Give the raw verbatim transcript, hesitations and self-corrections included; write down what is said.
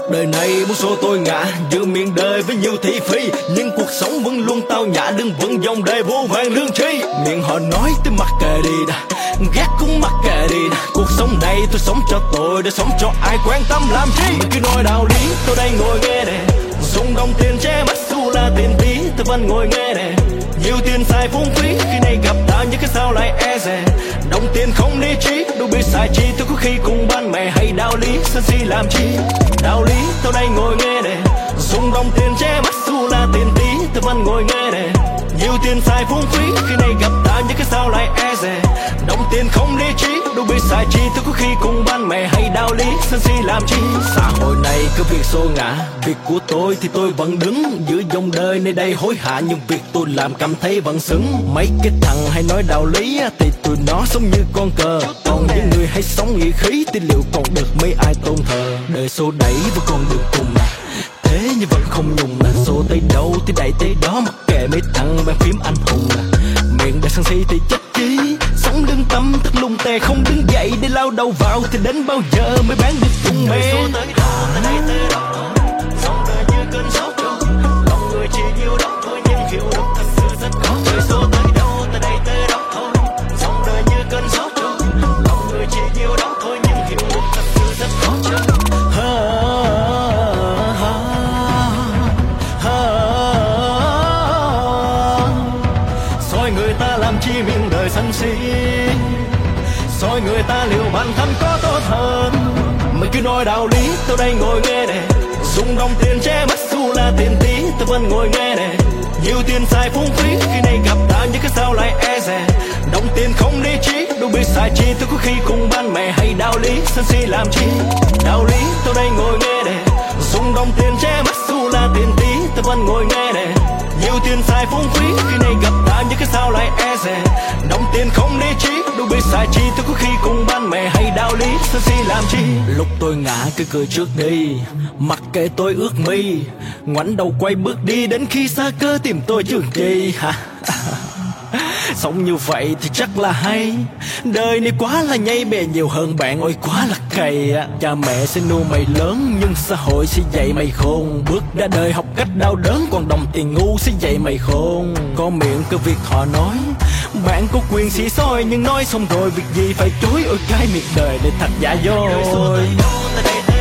Đời này muốn số tôi ngã giữa miền đời với nhiều thị phi, nhưng cuộc sống vẫn luôn tao nhã, đừng vẫn dòng đời vô vàn lương tri. Miệng họ nói tôi mặc kệ đi đã, ghét cũng mặc kệ đi đã. Cuộc sống này tôi sống cho tôi, để sống cho ai quan tâm làm chi. Cứ nói đạo lý tôi đây ngồi nghe nè, dùng đồng tiền che mắt xu là tiền tí, tôi vẫn ngồi nghe nè. Nhiều tiền xài phung phí, khi này gặp ta những cái sao lại e dè. Đồng tiền không lý trí, đâu biết xài chi, tôi có khi cùng ban mẹ hay đạo lý sân si làm chi. Đạo lý tôi đây ngồi nghe nè, dùng đồng tiền che mắt xu là tiền tí, tôi vẫn ngồi nghe nè. Nhiều tiền xài phung phí, khi này gặp ta những cái sao lại e dè. Đồng tiền không lý trí, đâu biết xài chi, tôi có khi cùng ban mẹ hay đạo lý sân si làm chi. Xã hội này cứ việc xô ngã, việc của tôi thì tôi vẫn đứng giữa dòng đời nơi đây hối hả, nhưng việc tôi làm cảm thấy vẫn xứng. Mấy cái thằng hay nói đạo lý thì tụi nó sống như con cờ, còn những người hay sống nghĩa khí thì liệu còn được mấy ai tôn thờ. Đời xô đẩy và còn được cùng, thế nhưng vẫn không nhùng. Xô tới đâu thì đẩy tới đó, mặc kệ mấy thằng bàn phím anh hùng. Miệng đã sân si thì chết chí, sống lương tâm thật lung tè, không đứng dậy để lao đầu vào thì đến bao giờ mới bán được cùng mê. Xô tới đâu tới đây tới đâu, dòng đời như cơn gió trôi, lòng người chỉ nhiều đó thôi nhưng hiểu được thật sự rất khó. Đời xô tới đâu tới đây tới đâu thôi, dòng đời như cơn gió trôi, lòng người chỉ nhiều đó thôi nhưng hiểu được thật sự rất khó chơi. Soi người ta làm chi miệng đời sân si, soi người ta liệu bản thân có tốt hơn. Mày cứ nói đạo lý tôi đây ngồi nghe nè, dùng đồng tiền che mắt xu là tiền tí, tôi vẫn ngồi nghe nè. Nhiều tiền xài phung phí, khi này gặp ta những cái sao lại e dè. Đồng tiền không lý trí, đâu biết xài chi, tôi có khi cùng ban mẹ hay đạo lý sân si làm chi. Đạo lý tôi đây ngồi nghe nè, dùng đồng tiền che mắt xu là tiền tí, tôi vẫn ngồi nghe nè. Nhiều tiền xài phung phí, khi này gặp ta những cái sao lại e dè. Đồng tiền không lý trí, đâu biết xài chi, tôi có khi cùng ban mẹ hay đạo lý sân si làm chi. Lúc tôi ngã cứ cười trước đi, mặc kệ tôi ước mi, ngoảnh đầu quay bước đi đến khi xa cơ tìm tôi trường chi. Sống như vậy thì chắc là hay, đời này quá là nhây, bè nhiều hơn bạn ôi quá là cày. Cha mẹ sẽ nuôi mày lớn, nhưng xã hội sẽ dạy mày khôn. Bước ra đời học cách đau đớn, còn đồng tiền ngu sẽ dạy mày khôn. Có miệng cứ việc họ nói, bạn có quyền xỉ soi, nhưng nói xong rồi việc gì phải chối. Ôi cái miệt đời này thật giả dối.